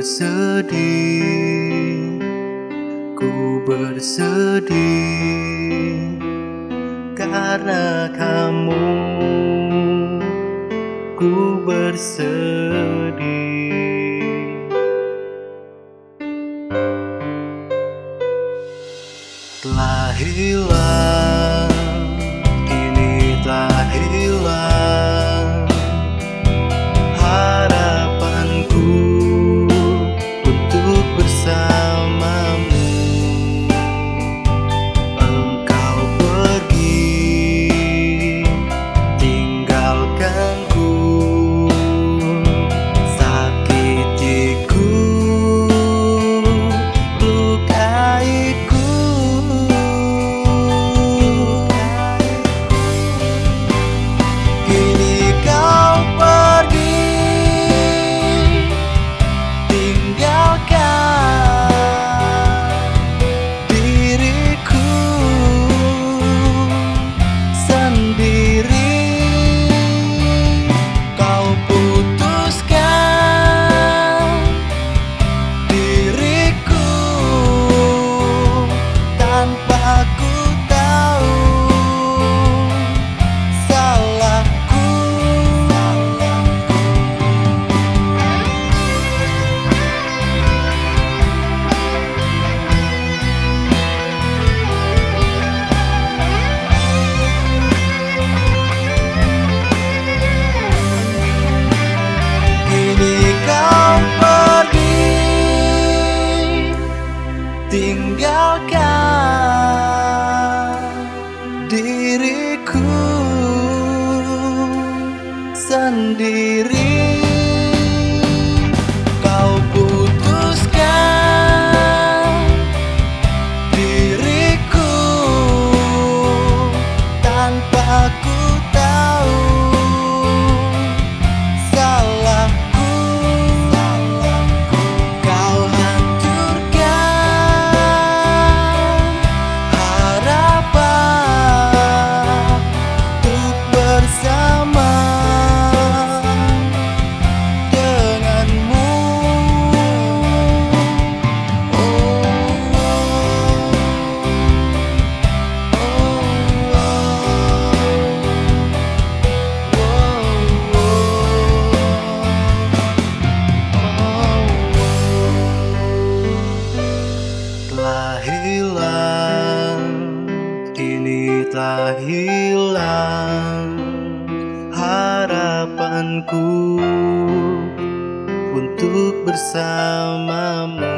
bersedih, ku bersedih karena kamu, ku bersedih. Telah hilang, kini telah hilang harapanku untuk bersamamu. Engkau pergi, tinggalkanku, sakitiku, lukaiku. Kini kau pergi, tinggalkan diriku sendiri. Kau putuskan diriku tanpa ku tahu salahku. Kini kau pergi, tinggalkan diriku sendiri. Kau putuskan diriku tanpa ku tahu salahku. Kau hancurkan harapan untuk bersama denganmu. Telah hilang, kini telah hilang harapanku untuk bersamamu.